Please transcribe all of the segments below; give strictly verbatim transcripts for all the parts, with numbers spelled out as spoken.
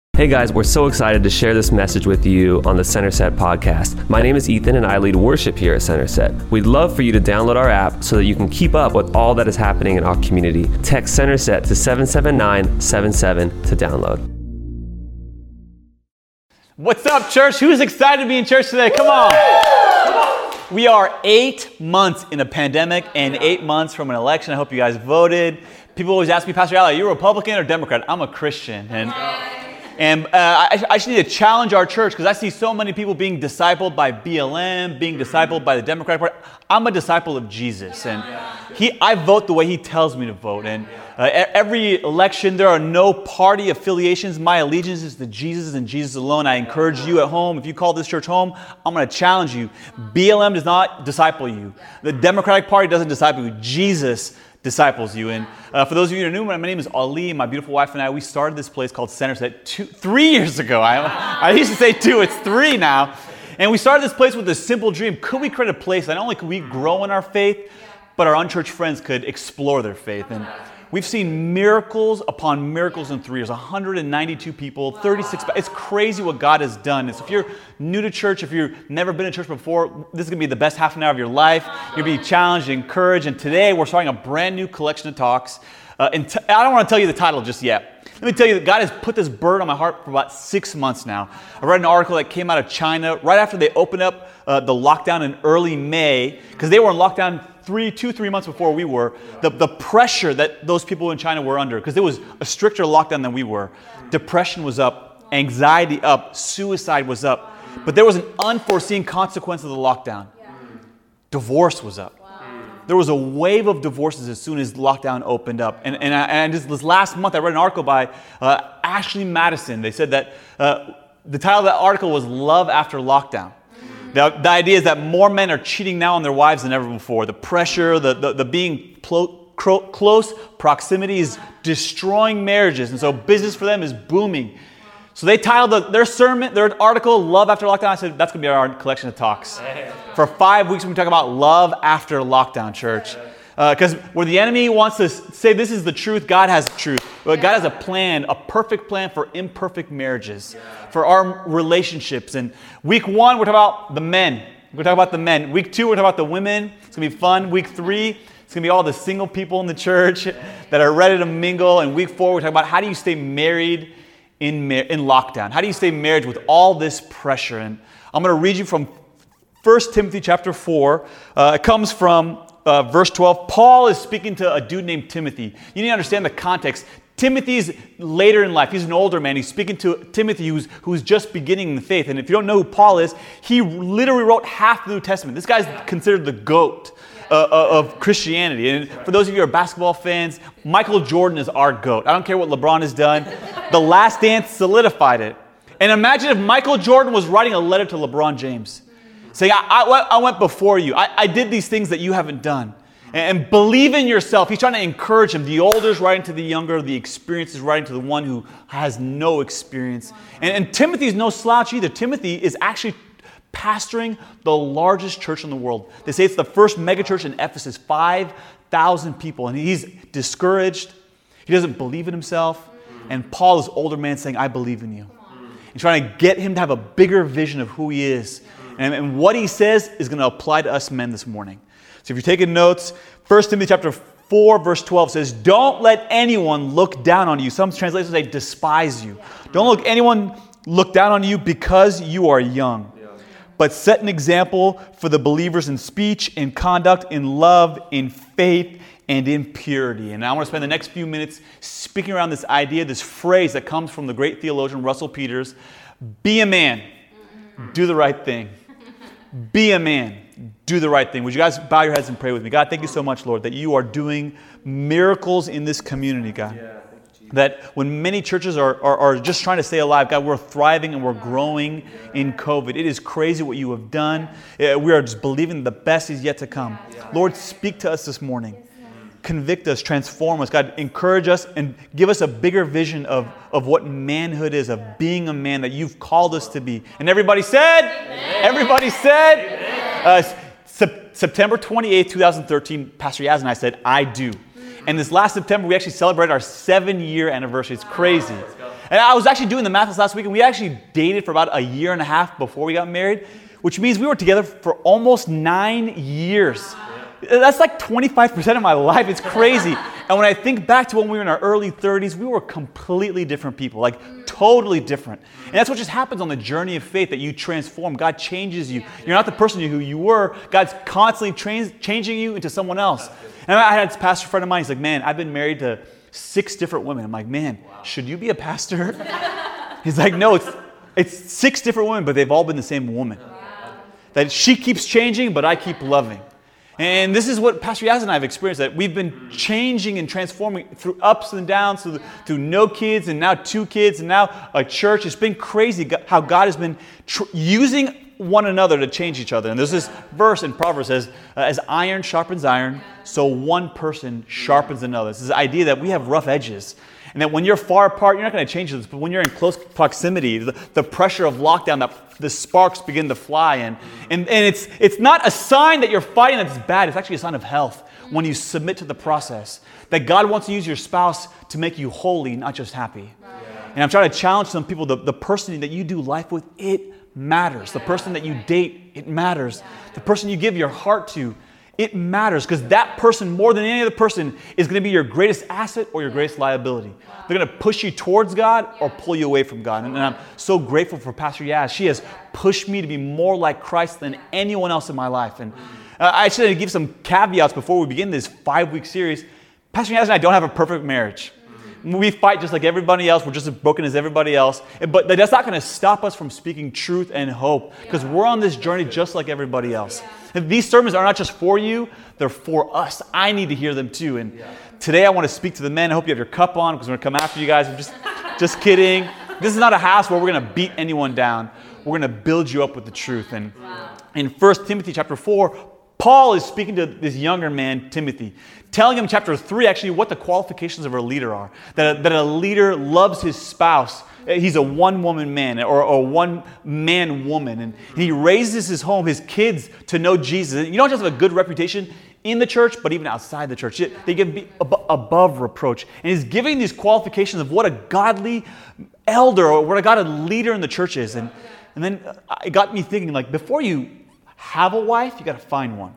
Hey guys, we're so excited to share this message with you on the Centerset podcast. My name is Ethan and I lead worship here at Centerset. We'd love for you to download our app so that you can keep up with all that is happening in our community. Text Centerset to seven seven nine seven seven to download. What's up, church? Who's excited to be in church today? Come on. We are eight months in a pandemic and eight months from an election. I hope you guys voted. People always ask me, Pastor Al, are you a Republican or Democrat? I'm a Christian. And And uh, I, I just need to challenge our church because I see so many people being discipled by B L M, being discipled by the Democratic Party. I'm a disciple of Jesus, and he, I vote the way he tells me to vote. And uh, every election, there are no party affiliations. My allegiance is to Jesus and Jesus alone. I encourage you at home, if you call this church home, I'm going to challenge you. B L M does not disciple you. The Democratic Party doesn't disciple you. Jesus disciples you. And uh, for those of you who are new, my name is Ali. My beautiful wife and I, we started this place called Centerset two, three years ago. I, I used to say two, it's three now. And we started this place with a simple dream. Could we create a place that not only could we grow in our faith, but our unchurched friends could explore their faith? And we've seen miracles upon miracles in three years. one hundred ninety-two people, thirty-six. It's crazy what God has done. And so if you're new to church, if you've never been in church before, this is going to be the best half an hour of your life. You'll be challenged, encouraged. And today we're starting a brand new collection of talks. Uh, and t- I don't want to tell you the title just yet. Let me tell you that God has put this burden on my heart for about six months now. I read an article that came out of China right after they opened up uh, the lockdown in early May, because they were in lockdown three, two, three months before we were. The, the pressure that those people in China were under, because it was a stricter lockdown than we were. Depression was up, anxiety up, suicide was up. But there was an unforeseen consequence of the lockdown. Divorce was up. There was a wave of divorces as soon as lockdown opened up. And, and, I, and just this last month, I read an article by uh, Ashley Madison. They said that uh, the title of that article was Love After Lockdown. The, the idea is that more men are cheating now on their wives than ever before. The pressure, the, the, the being plo- cro- close proximity is destroying marriages. And so business for them is booming. So they titled the, their sermon, their article, Love After Lockdown. I said, that's going to be our collection of talks. For five weeks, we're going to talk about love after lockdown, church. Because uh, where the enemy wants to say this is the truth, God has the truth. But God has a plan, a perfect plan for imperfect marriages, for our relationships. And week one, we're talking about the men. We're talking about the men. Week two, we're talking about the women. It's going to be fun. Week three, it's going to be all the single people in the church that are ready to mingle. And week four, we're talking about how do you stay married in, mar- in lockdown? How do you stay married with all this pressure? And I'm going to read you from First Timothy chapter four. Uh, it comes from uh, verse twelve. Paul is speaking to a dude named Timothy. You need to understand the context. Timothy's later in life. He's an older man. He's speaking to Timothy who's, who's just beginning in the faith. And if you don't know who Paul is, he literally wrote half the New Testament. This guy's considered the GOAT uh, of Christianity. And for those of you who are basketball fans, Michael Jordan is our GOAT. I don't care what LeBron has done. The Last Dance solidified it. And imagine if Michael Jordan was writing a letter to LeBron James, saying, I, I, I went before you. I, I did these things that you haven't done. And, and believe in yourself. He's trying to encourage him. The older is writing to the younger. The experienced is writing to the one who has no experience. And, and Timothy's no slouch either. Timothy is actually pastoring the largest church in the world. They say it's the first megachurch in Ephesus, five thousand people. And he's discouraged. He doesn't believe in himself. And Paul is older man saying, I believe in you. And trying to get him to have a bigger vision of who he is. And, and what he says is going to apply to us men this morning. So if you're taking notes, First Timothy chapter four, verse twelve says, don't let anyone look down on you. Some translations say despise you. Don't look anyone look down on you because you are young. But set an example for the believers in speech, in conduct, in love, in faith, and in purity. And I want to spend the next few minutes speaking around this idea, this phrase that comes from the great theologian Russell Peters. Be a man. Do the right thing. Be a man. Do the right thing. Would you guys bow your heads and pray with me? God, thank you so much, Lord, that you are doing miracles in this community, God. Yeah, thank you, that when many churches are, are, are just trying to stay alive, God, we're thriving and we're growing in COVID. It is crazy what you have done. We are just believing the best is yet to come. Lord, speak to us this morning. Convict us, transform us. God, encourage us and give us a bigger vision of, of what manhood is, of being a man that you've called us to be. And everybody said? Amen. Everybody said? Uh, Sep- September twenty-eighth, twenty thirteen, Pastor Yaz and I said, I do. And this last September, we actually celebrated our seven-year anniversary. It's crazy. And I was actually doing the math this last week, and we actually dated for about a year and a half before we got married, which means we were together for almost nine years. That's like twenty-five percent of my life. It's crazy. And when I think back to when we were in our early thirties, we were completely different people, like totally different. And that's what just happens on the journey of faith, that you transform. God changes you. You're not the person who you were. God's constantly trans- changing you into someone else. And I had this pastor friend of mine. He's like, man, I've been married to six different women. I'm like, man, should you be a pastor? He's like, no, it's, it's six different women, but they've all been the same woman. That she keeps changing, but I keep loving. And this is what Pastor Yaz and I have experienced, that we've been changing and transforming through ups and downs, through, through no kids and now two kids and now a church. It's been crazy how God has been tr- using one another to change each other. And there's this verse in Proverbs that says, uh, as iron sharpens iron, so one person sharpens another. It's this idea that we have rough edges. And that when you're far apart, you're not going to change this. But when you're in close proximity, the, the pressure of lockdown, that the sparks begin to fly. And, and, and it's, it's not a sign that you're fighting that's bad. It's actually a sign of health when you submit to the process. That God wants to use your spouse to make you holy, not just happy. And I'm trying to challenge some people, the, the person that you do life with, it matters. The person that you date, it matters. The person you give your heart to, it matters, because that person, more than any other person, is going to be your greatest asset or your greatest liability. They're going to push you towards God or pull you away from God. And, and I'm so grateful for Pastor Yaz. She has pushed me to be more like Christ than anyone else in my life. And uh, I should give some caveats before we begin this five-week series. Pastor Yaz and I don't have a perfect marriage. We fight just like everybody else. We're just as broken as everybody else. But that's not going to stop us from speaking truth and hope, because we're on this journey just like everybody else. And these sermons are not just for you, they're for us. I need to hear them too. And today I want to speak to the men. I hope you have your cup on, because we're going to come after you guys. I'm just, just kidding. This is not a house where we're going to beat anyone down. We're going to build you up with the truth. And in First Timothy chapter four, Paul is speaking to this younger man, Timothy, telling him chapter three actually what the qualifications of a leader are. That a, that a leader loves his spouse. He's a one-woman man or a one-man woman. And he raises his home, his kids, to know Jesus. You don't just have a good reputation in the church, but even outside the church. They give be above reproach. And he's giving these qualifications of what a godly elder or what a godly leader in the church is. And, and then it got me thinking, like, before you have a wife, you got to find one.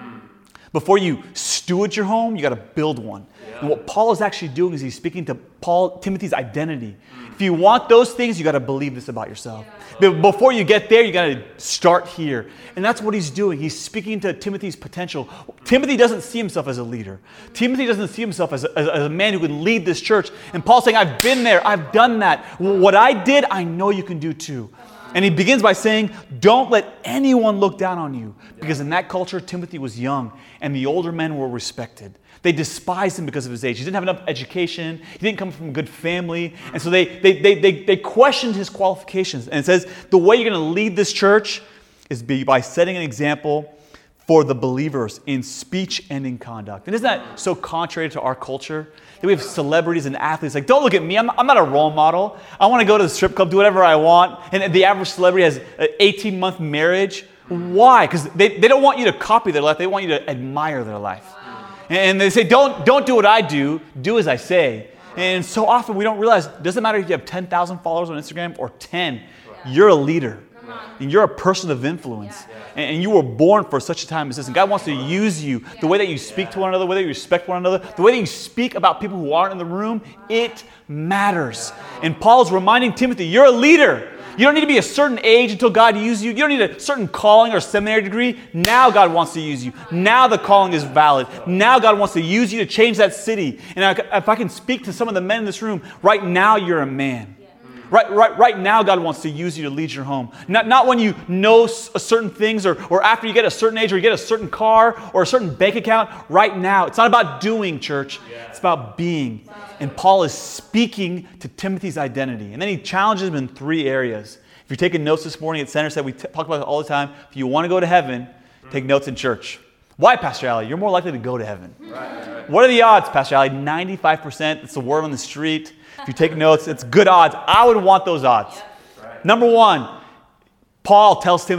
Before you steward your home, you got to build one. Yeah. And what Paul is actually doing is he's speaking to Paul, Timothy's identity. Mm. If you want those things, you got to believe this about yourself. Yeah. But before you get there, you got to start here. And that's what he's doing. He's speaking to Timothy's potential. Timothy doesn't see himself as a leader. Timothy doesn't see himself as a, as, as a man who can lead this church. And Paul's saying, I've been there. I've done that. What I did, I know you can do too. And he begins by saying, don't let anyone look down on you. Because in that culture, Timothy was young and the older men were respected. They despised him because of his age. He didn't have enough education. He didn't come from a good family. And so they, they, they, they, they questioned his qualifications. And it says, the way you're going to lead this church is by setting an example for the believers in speech and in conduct. And isn't that so contrary to our culture? That we have celebrities and athletes like, don't look at me, I'm, I'm not a role model. I want to go to the strip club, do whatever I want. And the average celebrity has an eighteen-month marriage. Why? Because they, they don't want you to copy their life, they want you to admire their life. And they say, don't, don't do what I do, do as I say. And so often we don't realize, it doesn't matter if you have ten thousand followers on Instagram or ten, you're a leader. And you're a person of influence. And you were born for such a time as this. And God wants to use you. The way that you speak to one another, the way that you respect one another, the way that you speak about people who aren't in the room, it matters. And Paul's reminding Timothy, you're a leader. You don't need to be a certain age until God uses you. You don't need a certain calling or seminary degree. Now God wants to use you. Now the calling is valid. Now God wants to use you to change that city. And if I can speak to some of the men in this room, right now you're a man. Right, right, right now, God wants to use you to lead your home. Not, not when you know certain things or, or after you get a certain age or you get a certain car or a certain bank account. Right now. It's not about doing, church. It's about being. And Paul is speaking to Timothy's identity. And then he challenges him in three areas. If you're taking notes this morning at Center Set, we t- talk about it all the time. If you want to go to heaven, take notes in church. Why, Pastor Ali? You're more likely to go to heaven. Right, right. What are the odds, Pastor Ali? ninety-five percent. It's the word on the street. If you take notes, it's good odds. I would want those odds. Yep. Right. Number one, Paul tells Timothy,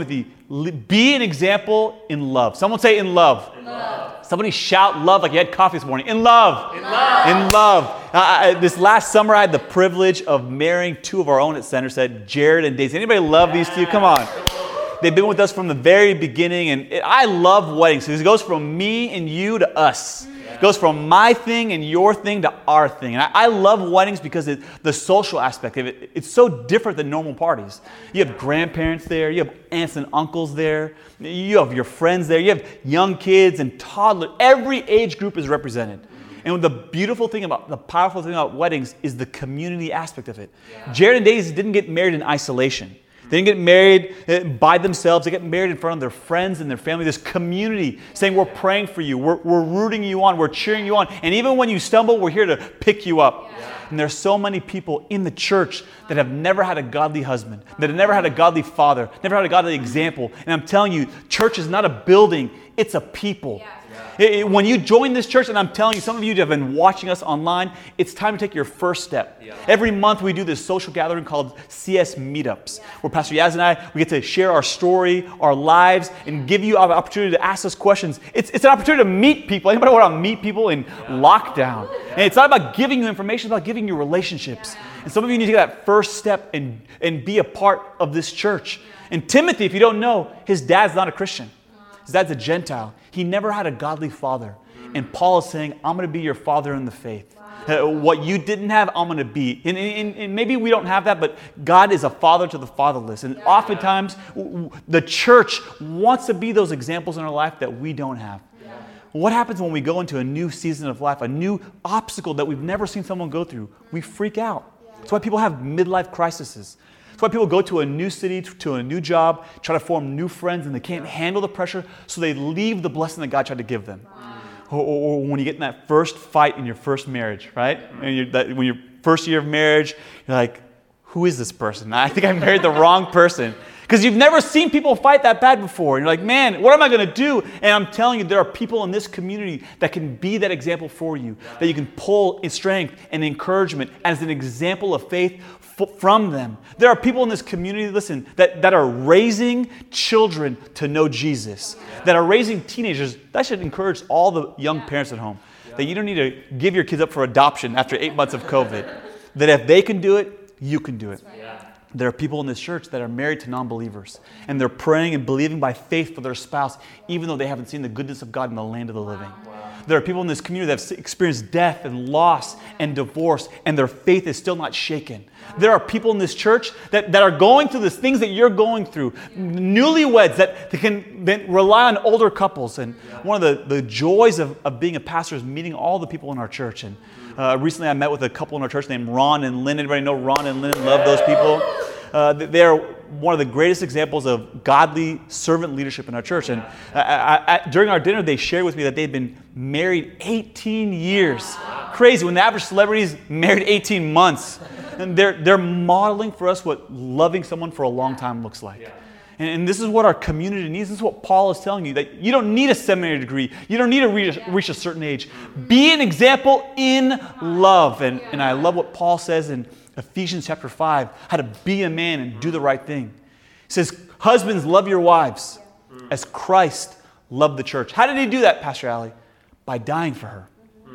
Be an example in love. Someone say in love. In love. Somebody shout love like you had coffee this morning. In love. In love. In love. Uh, I, this last summer, I had the privilege of marrying two of our own at Centerset, Jared and Daisy. Anybody love these two? Come on. They've been with us from the very beginning, and it, I love weddings because it goes from me and you to us. It goes from my thing and your thing to our thing. And I, I love weddings because it, the social aspect of it, it's so different than normal parties. You have grandparents there, you have aunts and uncles there, you have your friends there, you have young kids and toddlers. Every age group is represented. And the beautiful thing about, the powerful thing about weddings is the community aspect of it. Yeah. Jared and Daisy didn't get married in isolation. They didn't get married by themselves. They get married in front of their friends and their family. This community saying, we're praying for you. We're, we're rooting you on. We're cheering you on. And even when you stumble, we're here to pick you up. Yeah. And there's so many people in the church that have never had a godly husband, that have never had a godly father, never had a godly example. And I'm telling you, church is not a building. It's a people. Yeah. It, it, when you join this church, and I'm telling you, some of you have been watching us online, it's time to take your first step. Yeah. Every month we do this social gathering called C S Meetups, yeah. where Pastor Yaz and I, we get to share our story, our lives, and give you an opportunity to ask us questions. It's, it's an opportunity to meet people. Anybody want to meet people in yeah. lockdown? Yeah. And it's not about giving you information, it's about giving you relationships. Yeah. And some of you need to take that first step and, and be a part of this church. And Timothy, if you don't know, his dad's not a Christian. His dad's a Gentile. He never had a godly father. And Paul is saying, I'm going to be your father in the faith. Wow. Uh, what you didn't have, I'm going to be. And, and, and maybe we don't have that, but God is a father to the fatherless. And yeah. oftentimes, w- the church wants to be those examples in our life that we don't have. Yeah. What happens when we go into a new season of life, a new obstacle that we've never seen someone go through? We freak out. Yeah. That's why people have midlife crises. That's why people go to a new city, to a new job, try to form new friends, and they can't handle the pressure, so they leave the blessing that God tried to give them. Wow. Or, or, or when you get in that first fight in your first marriage, right? And you're, that, when your first year of marriage, you're like, who is this person? I think I married the wrong person. Because you've never seen people fight that bad before. And you're like, man, what am I going to do? And I'm telling you, there are people in this community that can be that example for you, that you can pull in strength and encouragement as an example of faith from them. There are people in this community, listen, that, that are raising children to know Jesus, yeah. that are raising teenagers. That should encourage all the young yeah. parents at home, yeah. that you don't need to give your kids up for adoption after eight months of COVID, that if they can do it, you can do it. Yeah. There are people in this church that are married to non-believers, and they're praying and believing by faith for their spouse, even though they haven't seen the goodness of God in the land of the living. Wow. There are people in this community that have experienced death and loss and divorce, and their faith is still not shaken. There are people in this church that, that are going through the things that you're going through. Newlyweds that, that can that rely on older couples. And one of the, the joys of, of being a pastor is meeting all the people in our church. And uh, recently I met with a couple in our church named Ron and Lynn. Anybody know Ron and Lynn? Love those people. Uh, they're one of the greatest examples of godly servant leadership in our church. And I, I, I, during our dinner, they shared with me that they've been married eighteen years. Crazy. When the average celebrity is married eighteen months. And they're, they're modeling for us what loving someone for a long time looks like. Yeah. And, and this is what our community needs. This is what Paul is telling you, that you don't need a seminary degree. You don't need to reach, reach a certain age. Be an example in love. And, and I love what Paul says in Ephesians chapter five, how to be a man and do the right thing. He says, husbands, love your wives as Christ loved the church. How did he do that, Pastor Ali? By dying for her.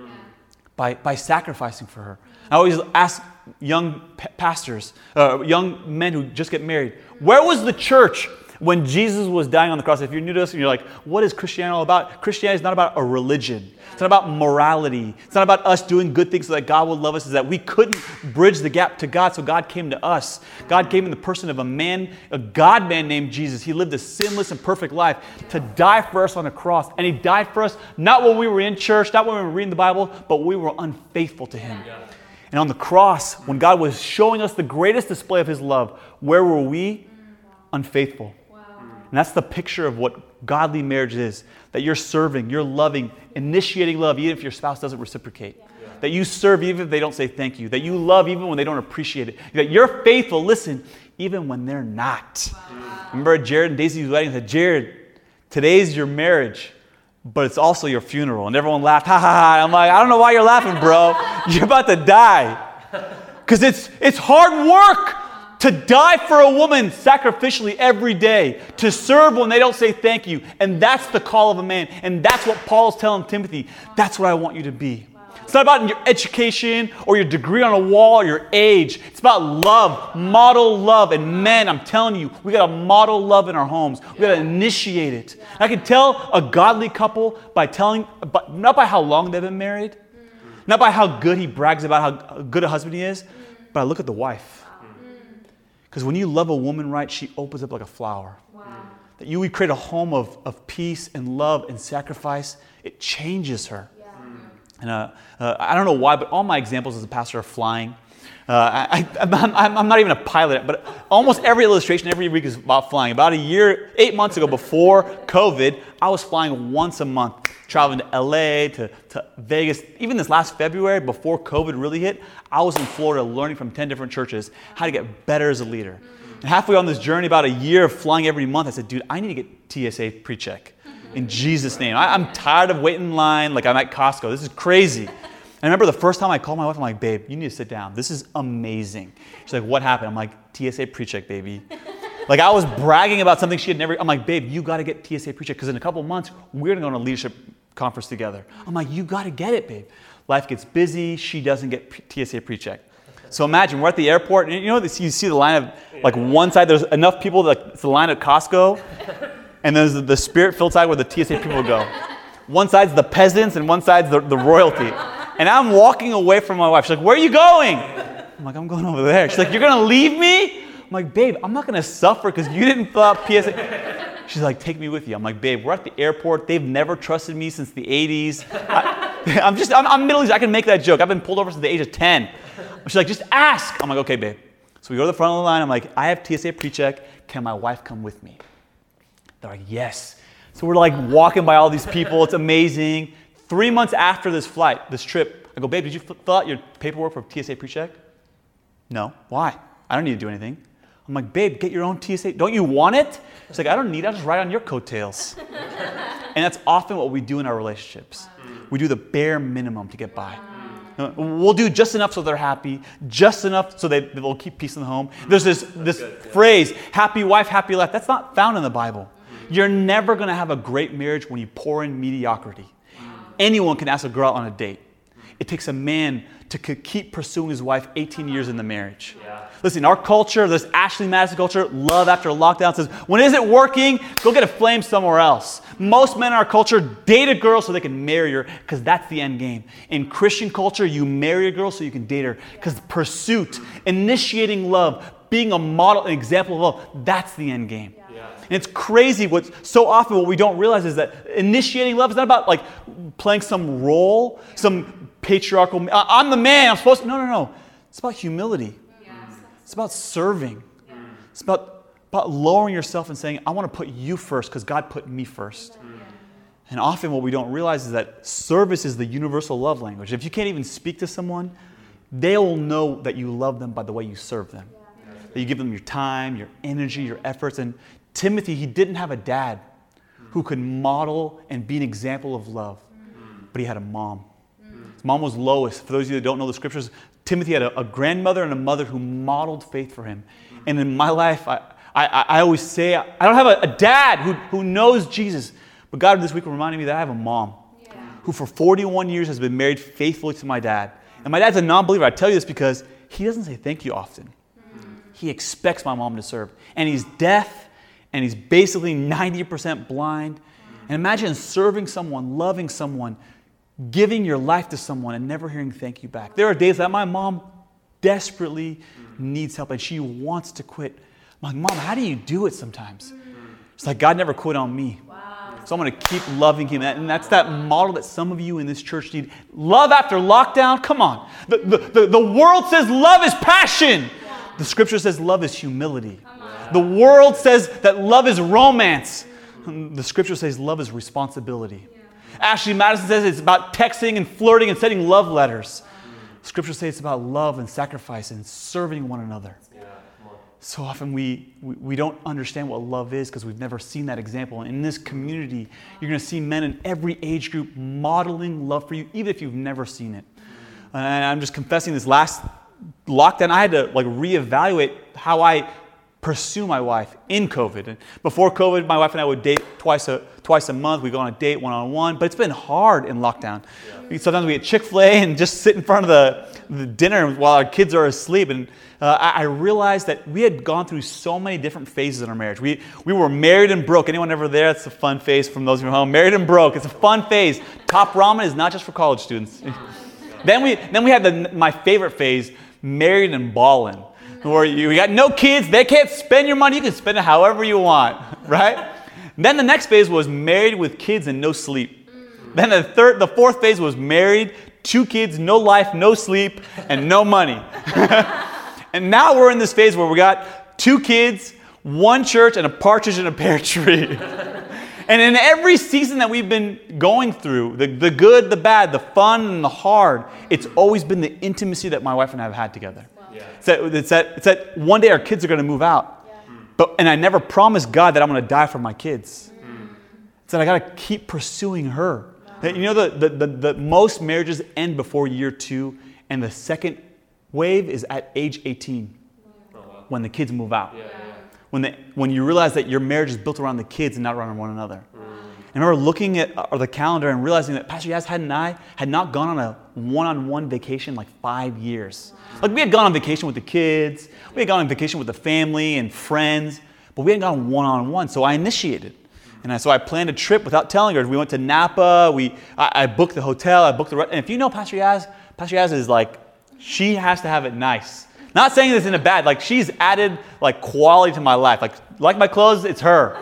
By, by sacrificing for her. I always ask young p- pastors, uh, young men who just get married, where was the church when Jesus was dying on the cross? If you're new to us and you're like, what is Christianity all about? Christianity is not about a religion. It's not about morality. It's not about us doing good things so that God will love us. It's that we couldn't bridge the gap to God, so God came to us. God came in the person of a man, a God-man named Jesus. He lived a sinless and perfect life to die for us on a cross. And he died for us not when we were in church, not when we were reading the Bible, but when we were unfaithful to him. And on the cross, when God was showing us the greatest display of his love, where were we? Unfaithful. Wow. And that's the picture of what godly marriage is. That you're serving, you're loving, initiating love, even if your spouse doesn't reciprocate. Yeah. That you serve even if they don't say thank you. That you love even when they don't appreciate it. That you're faithful, listen, even when they're not. Wow. Remember at Jared and Daisy's wedding, I said, Jared, today's your marriage, but it's also your funeral. And everyone laughed, ha ha ha. I'm like, I don't know why you're laughing, bro. You're about to die. Because it's it's hard work To die for a woman sacrificially every day. To serve when they don't say thank you. And that's the call of a man. And that's what Paul's telling Timothy. That's what I want you to be. It's not about your education or your degree on a wall or your age. It's about love. Model love. And men, I'm telling you, we got to model love in our homes. We got to initiate it. And I can tell a godly couple by telling, but not by how long they've been married, not by how good he brags about how good a husband he is, but I look at the wife. Because when you love a woman right, she opens up like a flower. Wow. That you would create a home of, of peace and love and sacrifice. It changes her. Yeah. And uh, uh, I don't know why, but all my examples as a pastor are flying. Uh, I, I, I'm, I'm not even a pilot, but almost every illustration every week is about flying. About a year, eight months ago, before COVID, I was flying once a month, traveling to L A, to, to Vegas. Even this last February, before COVID really hit, I was in Florida learning from ten different churches how to get better as a leader. And halfway on this journey, about a year of flying every month, I said, dude, I need to get T S A pre-check in Jesus' name. I, I'm tired of waiting in line like I'm at Costco. This is crazy. And I remember the first time I called my wife, I'm like, babe, you need to sit down. This is amazing. She's like, what happened? I'm like, T S A pre-check, baby. Like I was bragging about something she had never, I'm like, babe, you got to get T S A pre-check because in a couple of months, we're going to go on a leadership conference together. I'm like, you got to get it, babe. Life gets busy. She doesn't get T S A pre-check. So imagine we're at the airport and you know, this, you see the line of like one side, there's enough people, like it's the line at Costco and there's the, the spirit-filled side where the T S A people go. One side's the peasants and one side's the, the royalty. And I'm walking away from my wife. She's like, where are you going? I'm like, I'm going over there. She's like, you're going to leave me? I'm like, babe, I'm not going to suffer because you didn't fill out P S A. She's like, take me with you. I'm like, babe, we're at the airport. They've never trusted me since the eighties. I, I'm just, I'm, I'm Middle East. I can make that joke. I've been pulled over since the age of ten. She's like, just ask. I'm like, okay, babe. So we go to the front of the line. I'm like, I have T S A pre-check. Can my wife come with me? They're like, yes. So we're like walking by all these people. It's amazing. Three months after this flight, this trip, I go, babe, did you fill out your paperwork for T S A pre-check? No. Why? I don't need to do anything. I'm like, babe, get your own T S A. Don't you want it? She's like, I don't need it. I'll just ride on your coattails. And that's often what we do in our relationships. We do the bare minimum to get by. We'll do just enough so they're happy, just enough so they, they'll keep peace in the home. There's this, this phrase, happy wife, happy life. That's not found in the Bible. You're never going to have a great marriage when you pour in mediocrity. Anyone can ask a girl out on a date. It takes a man to keep pursuing his wife eighteen years in the marriage. Yeah. Listen, our culture, this Ashley Madison culture, love after lockdown says, when it isn't working, go get a flame somewhere else. Most men in our culture date a girl so they can marry her because that's the end game. In Christian culture, you marry a girl so you can date her because pursuit, initiating love, being a model, an example of love, that's the end game. Yeah. And it's crazy what so often what we don't realize is that initiating love is not about like playing some role, some patriarchal, I'm the man, I'm supposed to, no, no, no. It's about humility. Yes. It's about serving. Yeah. It's about, about lowering yourself and saying, I want to put you first because God put me first. Yeah. And often what we don't realize is that service is the universal love language. If you can't even speak to someone, they'll know that you love them by the way you serve them. Yeah. That you give them your time, your energy, your efforts. And Timothy, he didn't have a dad who could model and be an example of love, but he had a mom. His mom was Lois. For those of you that don't know the scriptures, Timothy had a, a grandmother and a mother who modeled faith for him. And in my life, I, I, I always say, I don't have a, a dad who, who knows Jesus. But God this week reminded me that I have a mom yeah. who for forty-one years has been married faithfully to my dad. And my dad's a non-believer. I tell you this because he doesn't say thank you often. Mm-hmm. He expects my mom to serve. And he's deaf, and he's basically ninety percent blind. And imagine serving someone, loving someone, giving your life to someone and never hearing thank you back. There are days that my mom desperately needs help and she wants to quit. I'm like, Mom, how do you do it sometimes? It's like God never quit on me. Wow. So I'm going to keep loving him. And that's that model that some of you in this church need. Love after lockdown? Come on. The, the, the, the world says love is passion. Yeah. The scripture says love is humility. The world says that love is romance. The scripture says love is responsibility. Yeah. Ashley Madison says it's about texting and flirting and sending love letters. Mm. Scripture says it's about love and sacrifice and serving one another. Yeah. So often we, we, we don't understand what love is because we've never seen that example. And in this community, you're going to see men in every age group modeling love for you, even if you've never seen it. Mm. And I'm just confessing this last lockdown, I had to like reevaluate how I pursue my wife in COVID. And before COVID, my wife and I would date twice a twice a month. We go on a date one-on-one, but it's been hard in lockdown. Yeah. Sometimes we get Chick-fil-A and just sit in front of the, the dinner while our kids are asleep. And uh, I, I realized that we had gone through so many different phases in our marriage. We we were married and broke. Anyone ever there? It's a fun phase from those of you at home. Married and broke. It's a fun phase. Top ramen is not just for college students. then we then we had the my favorite phase, married and ballin'. Where you, you got no kids, they can't spend your money, you can spend it however you want, right? Then the next phase was married with kids and no sleep. Then the third, the fourth phase was married, two kids, no life, no sleep, and no money. And now we're in this phase where we got two kids, one church, and a partridge in a pear tree. And in every season that we've been going through, the, the good, the bad, the fun, and the hard, it's always been the intimacy that my wife and I have had together. Yeah. It's, that, it's, that, it's that one day our kids are going to move out. Yeah. But and I never promised God that I'm going to die for my kids. Mm. It's that I got to keep pursuing her. Wow. That, you know, the, the, the, the most marriages end before year two, and the second wave is at age eighteen, oh, wow. when the kids move out. Yeah, yeah. When, the, when you realize that your marriage is built around the kids and not around one another. Mm. I remember looking at uh, the calendar and realizing that Pastor Yaz and I had not gone on a one-on-one vacation in like five years. Wow. Like we had gone on vacation with the kids, we had gone on vacation with the family and friends, but we hadn't gone one-on-one. So I initiated. And I, so I planned a trip without telling her. We went to Napa, we, I, I booked the hotel, I booked the, and if you know Pastor Yaz, Pastor Yaz is like, she has to have it nice. Not saying this in a bad, like she's added like quality to my life. Like, like my clothes, it's her.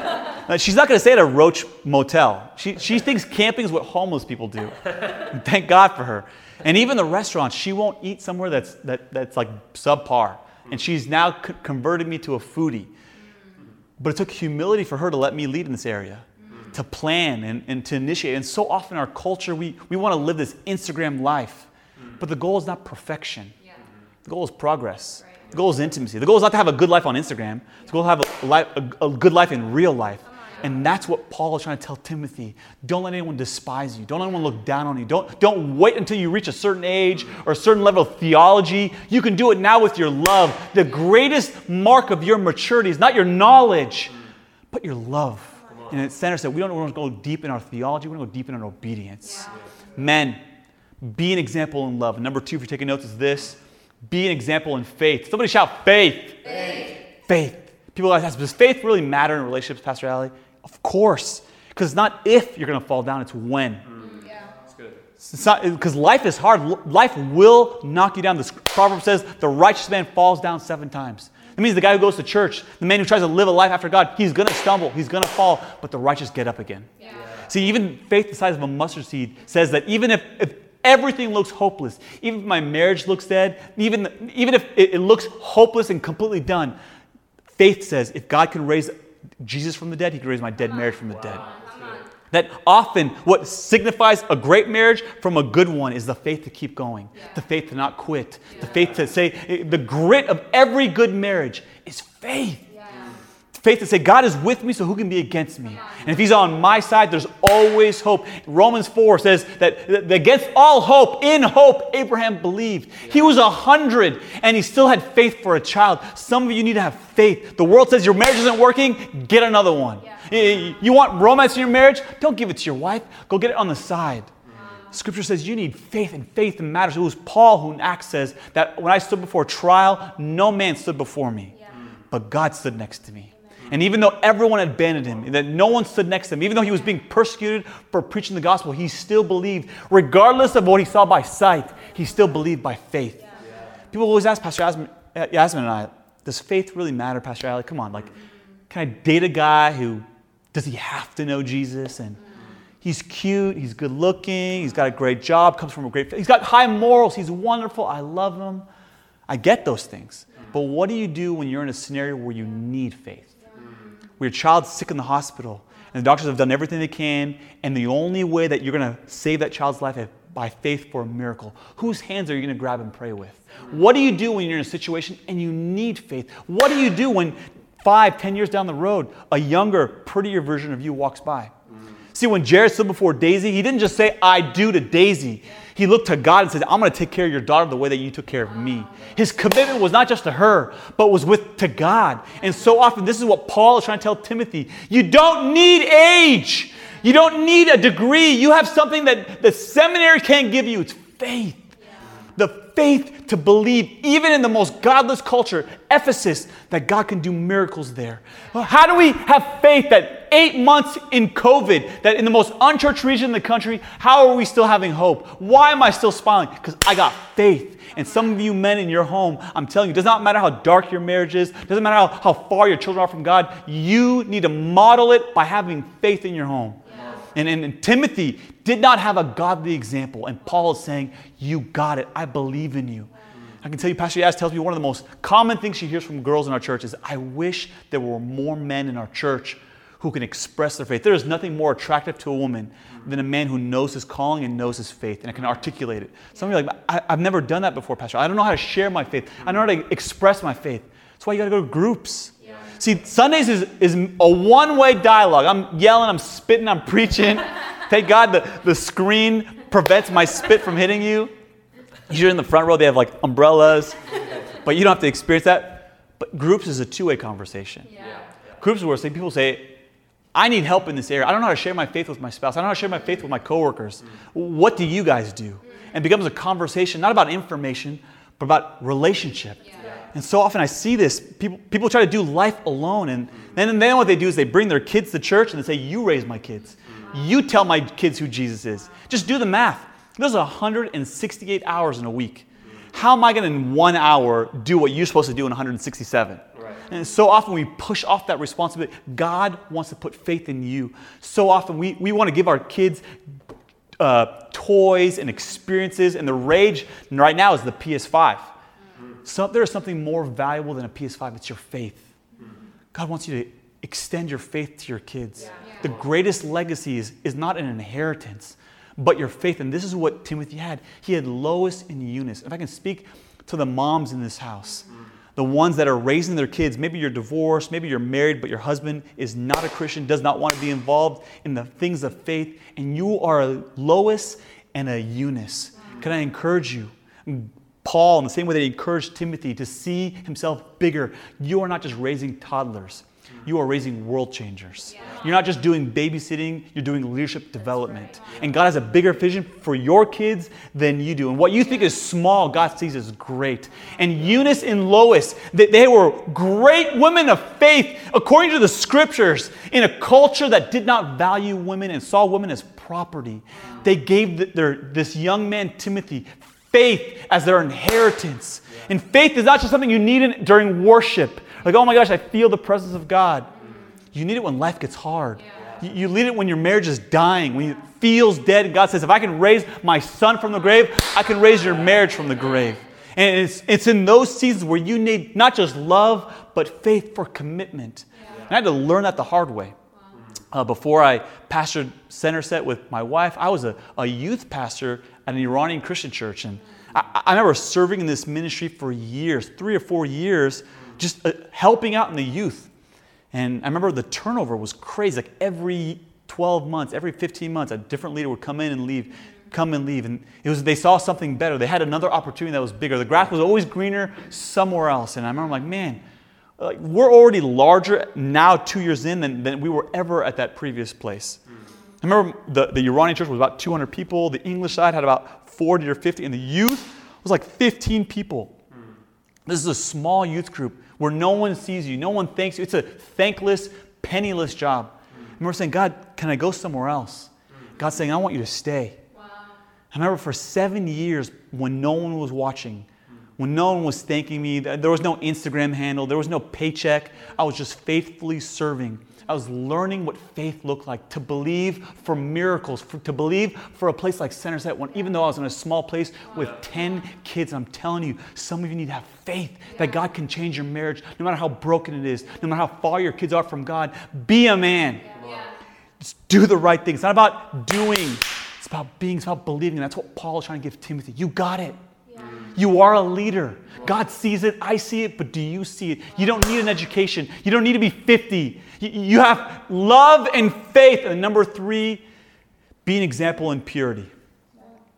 She's not going to stay at a Roach motel. She, she thinks camping is what homeless people do. And thank God for her. And even the restaurants, she won't eat somewhere that's that, that's like subpar. And she's now c- converted me to a foodie. But it took humility for her to let me lead in this area, to plan and, and to initiate. And so often in our culture, we, we want to live this Instagram life. But the goal is not perfection. The goal is progress. Right. The goal is intimacy. The goal is not to have a good life on Instagram. The goal is to have a, life, a, a good life in real life. And that's what Paul is trying to tell Timothy. Don't let anyone despise you. Don't let anyone look down on you. Don't, don't wait until you reach a certain age or a certain level of theology. You can do it now with your love. The greatest mark of your maturity is not your knowledge, but your love. And at Center said, we don't want to go deep in our theology. We want to go deep in our obedience. Yeah. Men, be an example in love. And number two, if you're taking notes, is this. Be an example in faith. Somebody shout faith. Faith. Faith. People always ask, does faith really matter in relationships, Pastor Ali? Of course. Because it's not if you're going to fall down, it's when. Mm. Yeah. That's good. It's not, because life is hard. Life will knock you down. The proverb says, the righteous man falls down seven times. That means the guy who goes to church, the man who tries to live a life after God, he's going to stumble, he's going to fall, but the righteous get up again. Yeah. Yeah. See, even faith the size of a mustard seed says that even if, if everything looks hopeless, even if my marriage looks dead, even, even if it, it looks hopeless and completely done, faith says if God can raise Jesus from the dead, he can raise my dead marriage from the wow. dead. That often what signifies a great marriage from a good one is the faith to keep going, yeah. the faith to not quit, yeah. the faith to say, the grit of every good marriage is faith. Yeah. Faith to say, God is with me, so who can be against me? Yeah. And if he's on my side, there's always hope. Romans four says that, that against all hope, in hope, Abraham believed. Yeah. He was a hundred and he still had faith for a child. Some of you need to have faith. The world says your marriage isn't working, get another one. Yeah. You want romance in your marriage? Don't give it to your wife. Go get it on the side. Wow. Scripture says you need faith, and faith matters. It was Paul who in Acts says that when I stood before trial, no man stood before me, yeah. but God stood next to me. Amen. And even though everyone had abandoned him, that no one stood next to him, even though he was being persecuted for preaching the gospel, he still believed. Regardless of what he saw by sight, he still believed by faith. Yeah. Yeah. People always ask Pastor Yasmin, Yasmin and I, does faith really matter, Pastor Ali? Come on, like, can I date a guy who, does he have to know Jesus? And he's cute, he's good looking, he's got a great job, comes from a great, he's got high morals, he's wonderful, I love him. I get those things. But what do you do when you're in a scenario where you need faith? Where your child's sick in the hospital, and the doctors have done everything they can, and the only way that you're going to save that child's life is by faith for a miracle. Whose hands are you going to grab and pray with? What do you do when you're in a situation and you need faith? What do you do when Five, ten years down the road, a younger, prettier version of you walks by? Mm. See, when Jared stood before Daisy, he didn't just say, I do to Daisy. He looked to God and said, I'm going to take care of your daughter the way that you took care of me. His commitment was not just to her, but was with to God. And so often, this is what Paul is trying to tell Timothy. You don't need age. You don't need a degree. You have something that the seminary can't give you. It's faith. The faith to believe, even in the most godless culture, Ephesus, that God can do miracles there. Well, how do we have faith that eight months in COVID, that in the most unchurched region in the country, how are we still having hope? Why am I still smiling? Because I got faith. And some of you men in your home, I'm telling you, it does not matter how dark your marriage is, it doesn't matter how, how far your children are from God, you need to model it by having faith in your home. And, and, and Timothy did not have a godly example. And Paul is saying, you got it. I believe in you. I can tell you, Pastor Yaz tells me one of the most common things she hears from girls in our church is, I wish there were more men in our church who can express their faith. There is nothing more attractive to a woman than a man who knows his calling and knows his faith and can articulate it. Some of you are like, I, I've never done that before, Pastor. I don't know how to share my faith. I don't know how to express my faith. That's why you got to go to groups. See, Sundays is, is a one-way dialogue. I'm yelling, I'm spitting, I'm preaching. Thank God the, the screen prevents my spit from hitting you. Usually in the front row, they have like umbrellas. But you don't have to experience that. But groups is a two-way conversation. Yeah. Groups is where people say, I need help in this area. I don't know how to share my faith with my spouse. I don't know how to share my faith with my coworkers. Mm. What do you guys do? Mm. And it becomes a conversation, not about information, but about relationship. Yeah. And so often I see this, people people try to do life alone, and then, and then what they do is they bring their kids to church and they say, you raise my kids. You tell my kids who Jesus is. Just do the math. There's one hundred sixty-eight hours in a week. How am I going to in one hour do what you're supposed to do in one hundred sixty-seven? Right. And so often we push off that responsibility. God wants to put faith in you. So often we, we want to give our kids uh, toys and experiences, and the rage right now is the P S five. So there is something more valuable than a P S five. It's your faith. God wants you to extend your faith to your kids. Yeah. Yeah. The greatest legacy is, is not an inheritance, but your faith. And this is what Timothy had. He had Lois and Eunice. If I can speak to the moms in this house, mm-hmm. the ones that are raising their kids, maybe you're divorced, maybe you're married, but your husband is not a Christian, does not want to be involved in the things of faith, and you are a Lois and a Eunice. Mm-hmm. Can I encourage you? Paul, in the same way that he encouraged Timothy to see himself bigger, you are not just raising toddlers. You are raising world changers. Yeah. You're not just doing babysitting, you're doing leadership development. Right. And God has a bigger vision for your kids than you do. And what you think is small, God sees as great. And Eunice and Lois, they, they were great women of faith according to the scriptures in a culture that did not value women and saw women as property. They gave the, their, this young man, Timothy, faith as their inheritance. Yeah. And faith is not just something you need in, during worship. Like, oh my gosh, I feel the presence of God. You need it when life gets hard. Yeah. You, you need it when your marriage is dying, when it feels dead. And God says, if I can raise my son from the grave, I can raise your marriage from the grave. And it's, it's in those seasons where you need not just love, but faith for commitment. Yeah. And I had to learn that the hard way. Uh, before I pastored Center Set with my wife, I was a, a youth pastor at an Iranian Christian church. And I, I remember serving in this ministry for years, three or four years, just uh, helping out in the youth. And I remember the turnover was crazy. Like every twelve months, every fifteen months, a different leader would come in and leave, come and leave. And it was they saw something better. They had another opportunity that was bigger. The grass was always greener somewhere else. And I remember like, man, like we're already larger now two years in than, than we were ever at that previous place. I remember the, the Iranian church was about two hundred people. The English side had about forty or fifty. And the youth was like fifteen people. This is a small youth group where no one sees you, no one thanks you. It's a thankless, penniless job. And we're saying, God, can I go somewhere else? God's saying, I want you to stay. Wow. I remember for seven years when no one was watching, when no one was thanking me, there was no Instagram handle, there was no paycheck. I was just faithfully serving. I was learning what faith looked like, to believe for miracles, for, to believe for a place like Center Set, when even though I was in a small place with ten kids, I'm telling you, some of you need to have faith that God can change your marriage, no matter how broken it is, no matter how far your kids are from God. Be a man. Yeah. Just do the right thing. It's not about doing, it's about being, it's about believing. And that's what Paul is trying to give Timothy. You got it. You are a leader. God sees it. I see it. But do you see it? You don't need an education. You don't need to be fifty. You have love and faith. And number three, be an example in purity.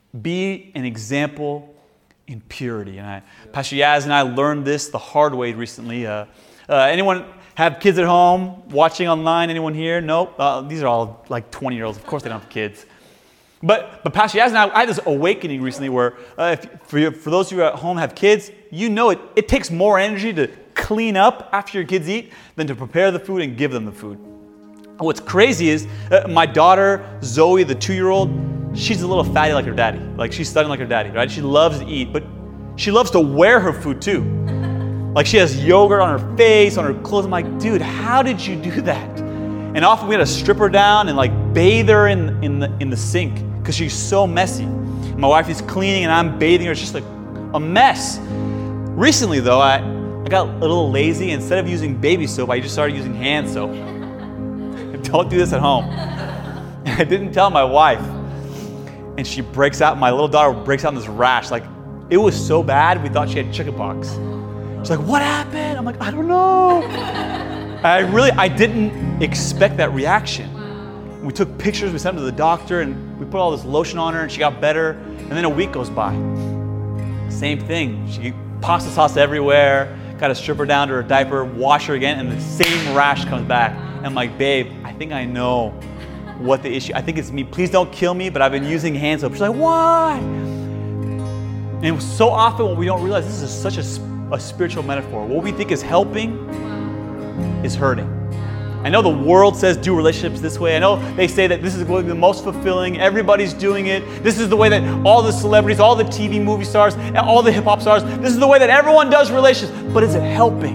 Be an example in purity. And I, Pastor Yaz and I learned this the hard way recently. Uh, uh, anyone have kids at home, watching online? Anyone here? Nope. Uh, these are all like twenty-year-olds. Of course they don't have kids. But but Pastor Yaz and I, I had this awakening recently where uh, if, for, you, for those of you at home have kids, you know it, it takes more energy to clean up after your kids eat than to prepare the food and give them the food. And what's crazy is uh, my daughter, Zoe, the two-year-old, she's a little fatty like her daddy. Like she's studying like her daddy, right? She loves to eat, but she loves to wear her food too. Like she has yogurt on her face, on her clothes. I'm like, dude, how did you do that? And often we had to strip her down and like bathe her in, in, the, in the sink because she's so messy. My wife is cleaning and I'm bathing her. It's just like a mess. Recently though, I, I got a little lazy. Instead of using baby soap, I just started using hand soap. Don't do this at home. And I didn't tell my wife. And she breaks out, my little daughter breaks out in this rash. Like, it was so bad, we thought she had chickenpox. She's like, what happened? I'm like, I don't know. I really, I didn't expect that reaction. We took pictures, we sent them to the doctor, and we put all this lotion on her, and she got better. And then a week goes by. Same thing. She pasta sauce everywhere, got to strip her down to her diaper, wash her again, and the same rash comes back. And I'm like, babe, I think I know what the issue, I think it's me. Please don't kill me, but I've been using hand soap. She's like, why? And so often what we don't realize, this is such a, a spiritual metaphor. What we think is helping is hurting. I know the world says do relationships this way. I know they say that this is going to be the most fulfilling. Everybody's doing it. This is the way that all the celebrities, all the T V movie stars, all the hip hop stars, this is the way that everyone does relationships. But is it helping?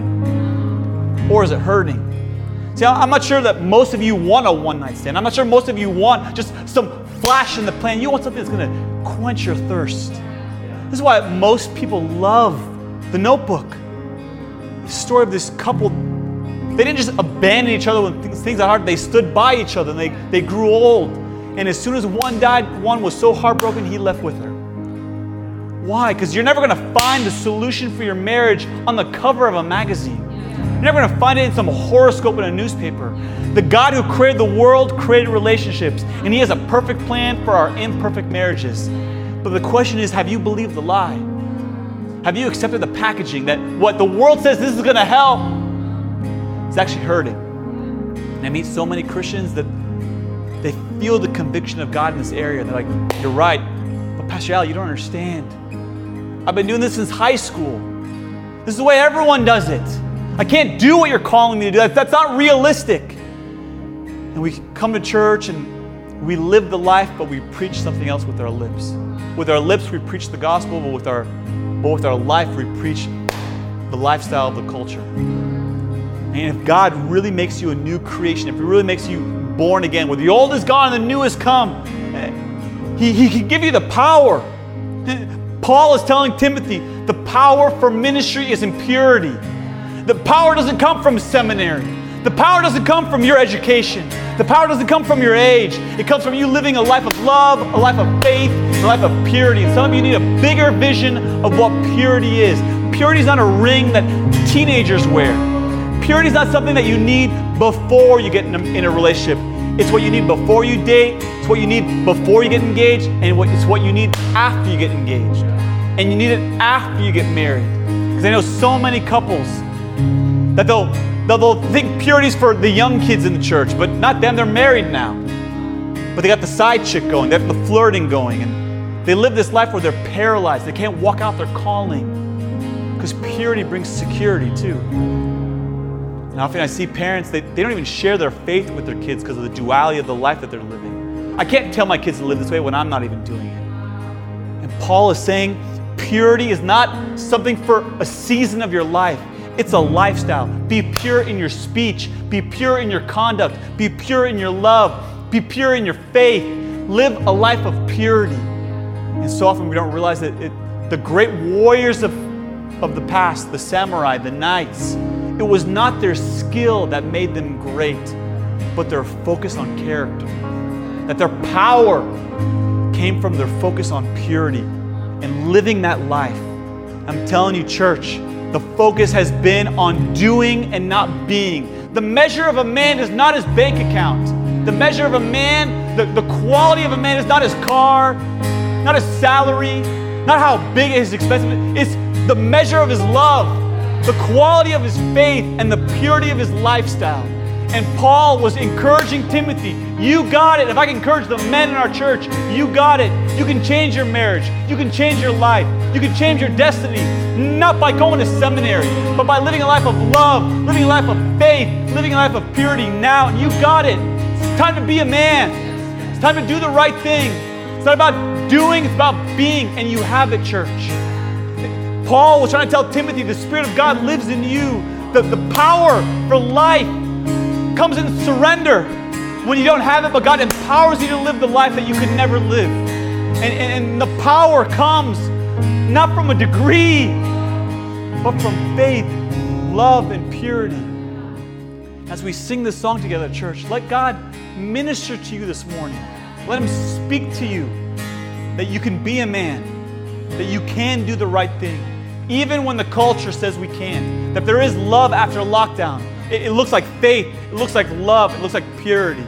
Or is it hurting? See, I'm not sure that most of you want a one-night stand. I'm not sure most of you want just some flash in the pan. You want something that's going to quench your thirst. This is why most people love The Notebook. The story of this couple, they didn't just abandon each other when things, things got hard. They stood by each other and they, they grew old. And as soon as one died, one was so heartbroken, he left with her. Why? Because you're never going to find the solution for your marriage on the cover of a magazine. You're never going to find it in some horoscope in a newspaper. The God who created the world created relationships, and He has a perfect plan for our imperfect marriages. But the question is, have you believed the lie? Have you accepted the packaging that what the world says this is going to help is actually hurting? And I meet so many Christians that they feel the conviction of God in this area. They're like, you're right, but Pastor Al, you don't understand. I've been doing this since high school. This is the way everyone does it. I can't do what you're calling me to do. That's, that's not realistic. And we come to church and we live the life, but we preach something else with our lips. With our lips, we preach the gospel, but with our, but with our life, we preach the lifestyle of the culture. And if God really makes you a new creation, if He really makes you born again, where the old is gone and the new has come, He, he can give you the power. Paul is telling Timothy, the power for ministry is in purity. The power doesn't come from seminary. The power doesn't come from your education. The power doesn't come from your age. It comes from you living a life of love, a life of faith, a life of purity. And some of you need a bigger vision of what purity is. Purity is not a ring that teenagers wear. Purity is not something that you need before you get in a, in a relationship. It's what you need before you date. It's what you need before you get engaged. And what, it's what you need after you get engaged. And you need it after you get married. Because I know so many couples that they'll, they'll, they'll think purity is for the young kids in the church, but not them. They're married now. But they got the side chick going. They have the flirting going. And they live this life where they're paralyzed. They can't walk out their calling. Because purity brings security too. And often I see parents, they, they don't even share their faith with their kids because of the duality of the life that they're living. I can't tell my kids to live this way when I'm not even doing it. And Paul is saying purity is not something for a season of your life. It's a lifestyle. Be pure in your speech. Be pure in your conduct. Be pure in your love. Be pure in your faith. Live a life of purity. And so often we don't realize that it, the great warriors of, of the past, the samurai, the knights, it was not their skill that made them great, but their focus on character. That their power came from their focus on purity and living that life. I'm telling you, church, the focus has been on doing and not being. The measure of a man is not his bank account. The measure of a man, the, the quality of a man is not his car. not his salary, not how big his expense is. It's the measure of his love, the quality of his faith, and the purity of his lifestyle. And Paul was encouraging Timothy, you got it. If I can encourage the men in our church, you got it. You can change your marriage. You can change your life. You can change your destiny, not by going to seminary, but by living a life of love, living a life of faith, living a life of purity now. And you got it. It's time to be a man. It's time to do the right thing. It's not about doing, it's about being, and you have it, church. Paul was trying to tell Timothy, the Spirit of God lives in you. The, the power for life comes in surrender when you don't have it, but God empowers you to live the life that you could never live. And, and, and the power comes not from a degree, but from faith, love, and purity. As we sing this song together, church, let God minister to you this morning. Let Him speak to you that you can be a man, that you can do the right thing, even when the culture says we can't. That there is love after lockdown. It, it looks like faith. It looks like love. It looks like purity.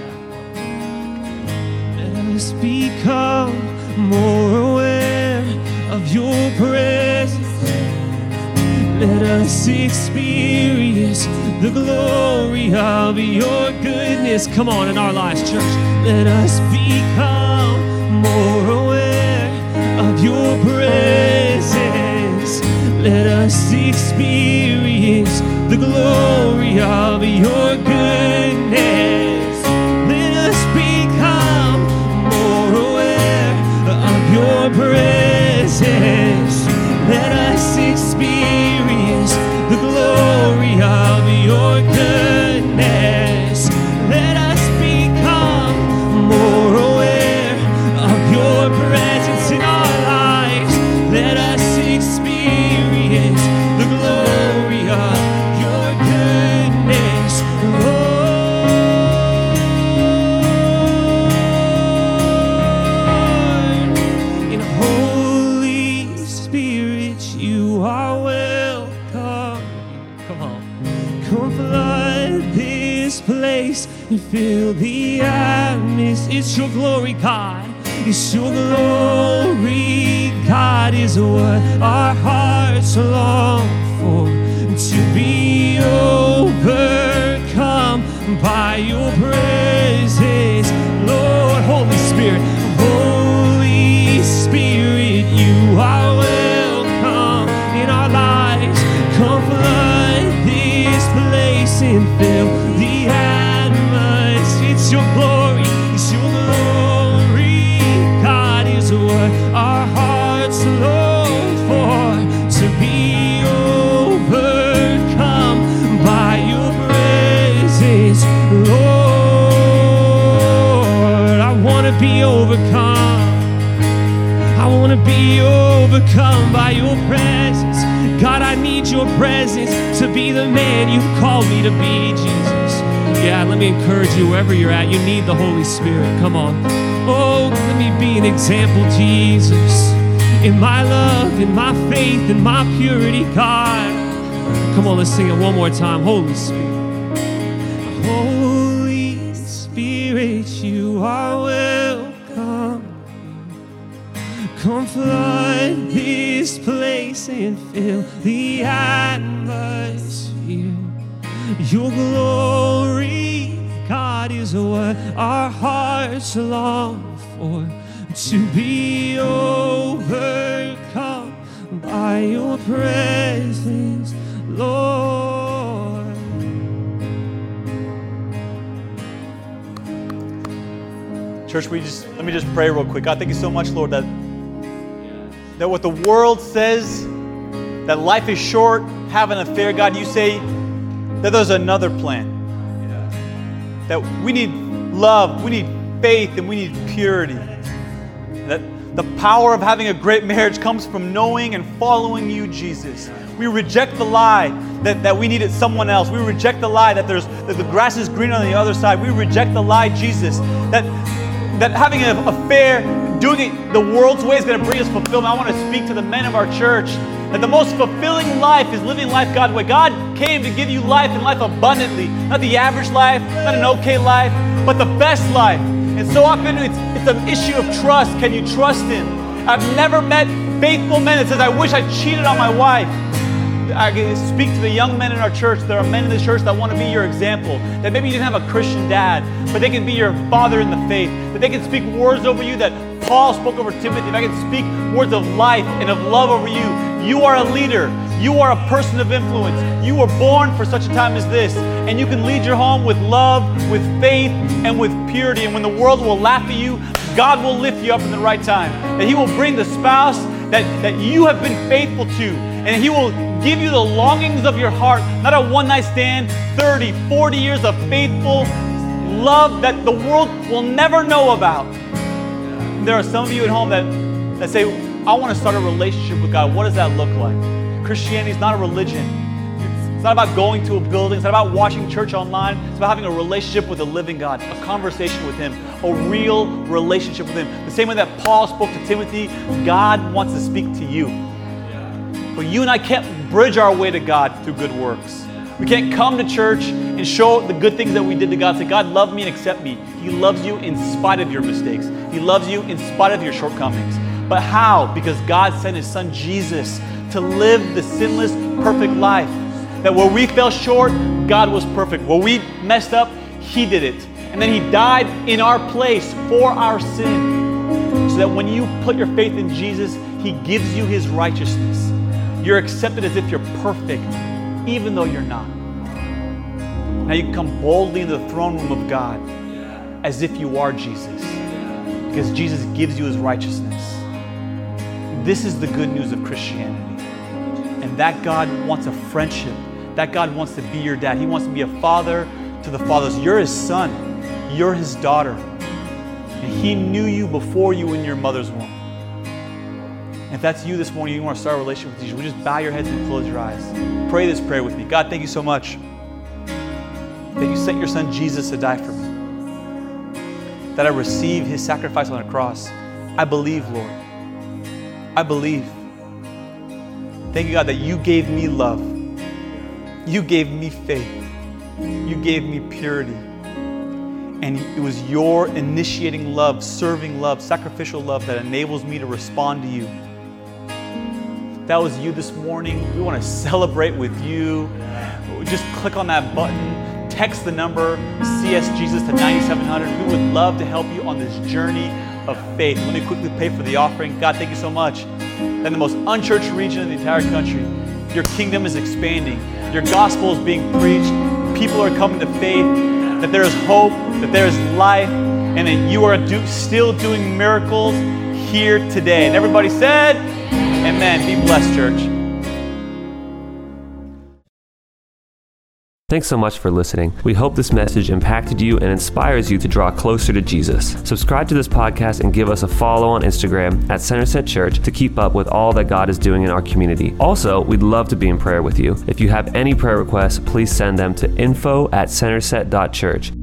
Let us become more aware of your presence. Let us experience the glory of your goodness. Come on, in our lives, church. Let us become more aware of your presence. Let us experience the glory of your goodness. Let us become more aware of your presence. Let us experience the glory of your goodness. Let us become more aware of your presence in our lives. Let us experience the glory of your goodness. Lord, in Holy Spirit, you are welcome. Come on. Come flood this place and fill the atmosphere. It's your glory, God. It's your glory, God, is what our hearts long for. To be overcome by your presence, Lord. Holy Spirit, Holy Spirit, you are welcome in our lives. Come flood this place and fill the atmosphere. It's your glory, it's your glory, God, is what our hearts long for. To be overcome by your presence, Lord. I want to be overcome. I want to be overcome by your presence. God, I need your presence to be the man you've called me to be, Jesus. Yeah, let me encourage you wherever you're at. You need the Holy Spirit. Come on. Oh, let me be an example, Jesus, in my love, in my faith, in my purity, God. Come on, let's sing it one more time. Holy Spirit. Holy Spirit, you are welcome. Come flood this place and fill the atmosphere. Your glory, God, is what our hearts long for. To be overcome by your presence, Lord. Church, we just let me just pray real quick. God, thank you so much, Lord, that that what the world says, that life is short, have an affair, God, you say that there's another plan. That we need love, we need faith, and we need purity. That the power of having a great marriage comes from knowing and following you, Jesus. We reject the lie that, that we needed someone else. We reject the lie that there's that the grass is green on the other side. We reject the lie, Jesus, that that having an affair, doing it the world's way is going to bring us fulfillment. I want to speak to the men of our church that the most fulfilling life is living life God's way. God came to give you life and life abundantly. Not the average life, not an okay life, but the best life. And so often it's, it's an issue of trust. Can you trust him? I've never met faithful men that says, I wish I cheated on my wife. I can speak to the young men in our church. There are men in the church that want to be your example. That maybe you didn't have a Christian dad, but they can be your father in the faith. That they can speak words over you that Paul spoke over Timothy. If I can speak words of life and of love over you, you are a leader. You are a person of influence. You were born for such a time as this. And you can lead your home with love, with faith, and with purity. And when the world will laugh at you, God will lift you up in the right time. That he will bring the spouse that, that you have been faithful to. And he will give you the longings of your heart, not a one-night stand, thirty, forty years of faithful love that the world will never know about. There are some of you at home that, that say, I want to start a relationship with God. What does that look like? Christianity is not a religion. It's, it's not about going to a building. It's not about watching church online. It's about having a relationship with a living God, a conversation with him, a real relationship with him. The same way that Paul spoke to Timothy, God wants to speak to you. But you and I can't bridge our way to God through good works. We can't come to church and show the good things that we did to God. Say, God, love me and accept me. He loves you in spite of your mistakes. He loves you in spite of your shortcomings. But how? Because God sent his son Jesus to live the sinless, perfect life. That where we fell short, God was perfect. Where we messed up, he did it. And then he died in our place for our sin. So that when you put your faith in Jesus, he gives you his righteousness. You're accepted as if you're perfect, even though you're not. Now you can come boldly into the throne room of God as if you are Jesus, because Jesus gives you his righteousness. This is the good news of Christianity. And that God wants a friendship. That God wants to be your dad. He wants to be a father to the fathers. You're his son. You're his daughter. And he knew you before you were in your mother's womb. If that's you this morning, you want to start a relationship with Jesus, would you just bow your heads and close your eyes? Pray this prayer with me. God, thank you so much that you sent your son Jesus to die for me. That I receive his sacrifice on the cross. I believe, Lord. I believe. Thank you, God, that you gave me love. You gave me faith. You gave me purity. And it was your initiating love, serving love, sacrificial love that enables me to respond to you. If that was you this morning, we want to celebrate with you. Just click on that button. Text the number C S Jesus to nine seven hundred. We would love to help you on this journey of faith. Let me quickly pay for the offering. God, thank you so much. In the most unchurched region in the entire country, your kingdom is expanding. Your gospel is being preached. People are coming to faith. That there is hope, that there is life, and that you are do, still doing miracles here today. And everybody said, amen. Be blessed, church. Thanks so much for listening. We hope this message impacted you and inspires you to draw closer to Jesus. Subscribe to this podcast and give us a follow on Instagram at Centerset Church to keep up with all that God is doing in our community. Also, we'd love to be in prayer with you. If you have any prayer requests, please send them to info at centerset dot church.